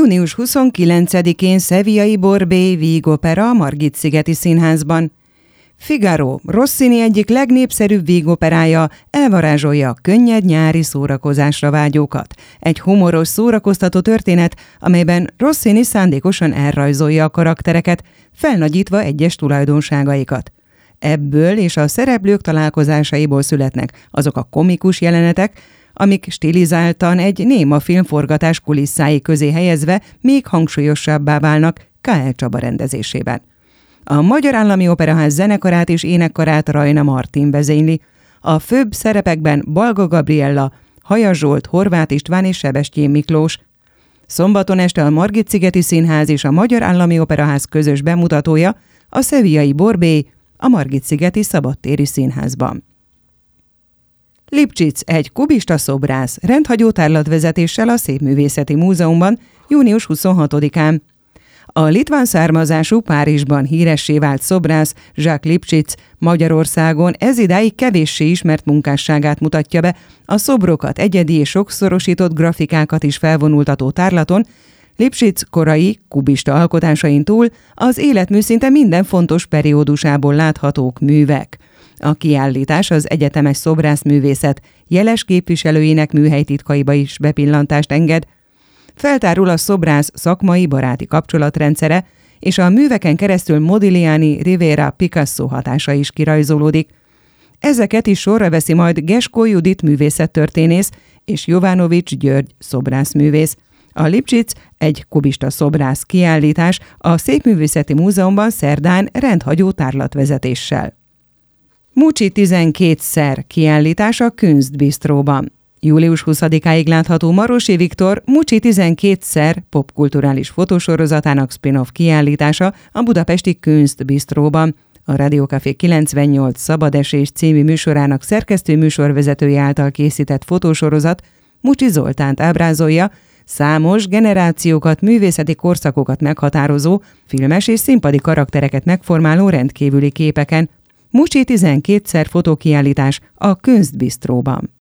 Június 29-én Sevillai Borbély vígopera a Margit-szigeti Színházban. Figaro, Rossini egyik legnépszerűbb vígoperája elvarázsolja a könnyed nyári szórakozásra vágyókat. Egy humoros, szórakoztató történet, amelyben Rossini szándékosan elrajzolja a karaktereket, felnagyítva egyes tulajdonságaikat. Ebből és a szereplők találkozásaiból születnek azok a komikus jelenetek, amik stilizáltan egy néma filmforgatás kulisszái közé helyezve még hangsúlyosabbá válnak K.L. Csaba rendezésében. A Magyar Állami Operaház zenekarát és énekkarát Rajna Martin vezényli. A főbb szerepekben Balga Gabriella, Hajas Zsolt, Horváth István és Sebestyén Miklós. Szombaton este a Margit-szigeti Színház és a Magyar Állami Operaház közös bemutatója a Sevillai Borbély a Margit-szigeti Szabadtéri Színházban. Lipcsic, egy kubista szobrász, rendhagyó tárlatvezetéssel a Szépművészeti Múzeumban június 26-án. A litván származású Párizsban híressé vált szobrász Jacques Lipcsic Magyarországon ezidáig kevéssé ismert munkásságát mutatja be, a szobrokat, egyedi és sokszorosított grafikákat is felvonultató tárlaton. Lipcsic korai, kubista alkotásain túl az életmű szinte minden fontos periódusából láthatók művek. A kiállítás az egyetemes szobrászművészet jeles képviselőinek műhelytitkaiba is bepillantást enged. Feltárul a szobrász szakmai baráti kapcsolatrendszere, és a műveken keresztül Modigliani, Rivera, Picasso hatása is kirajzolódik. Ezeket is sorra veszi majd Geskó Judit művészettörténész és Jovanovics György szobrászművész. A Lipcsic, egy kubista szobrász kiállítás a Szépművészeti Múzeumban szerdán rendhagyó tárlatvezetéssel. Mucsi 12-szer kiállítás a Kunstbistróban. Július 20-áig látható Marosi Viktor Mucsi 12-szer popkulturális fotósorozatának spin-off kiállítása a budapesti Kunstbistróban. A Rádiókafé 98 Szabadesés című műsorának szerkesztő műsorvezetője által készített fotósorozat Mucsi Zoltánt ábrázolja, számos generációkat, művészeti korszakokat meghatározó, filmes és színpadi karaktereket megformáló rendkívüli képeken. Mucsi 12-szer fotókiállítás a Kunstbistróban.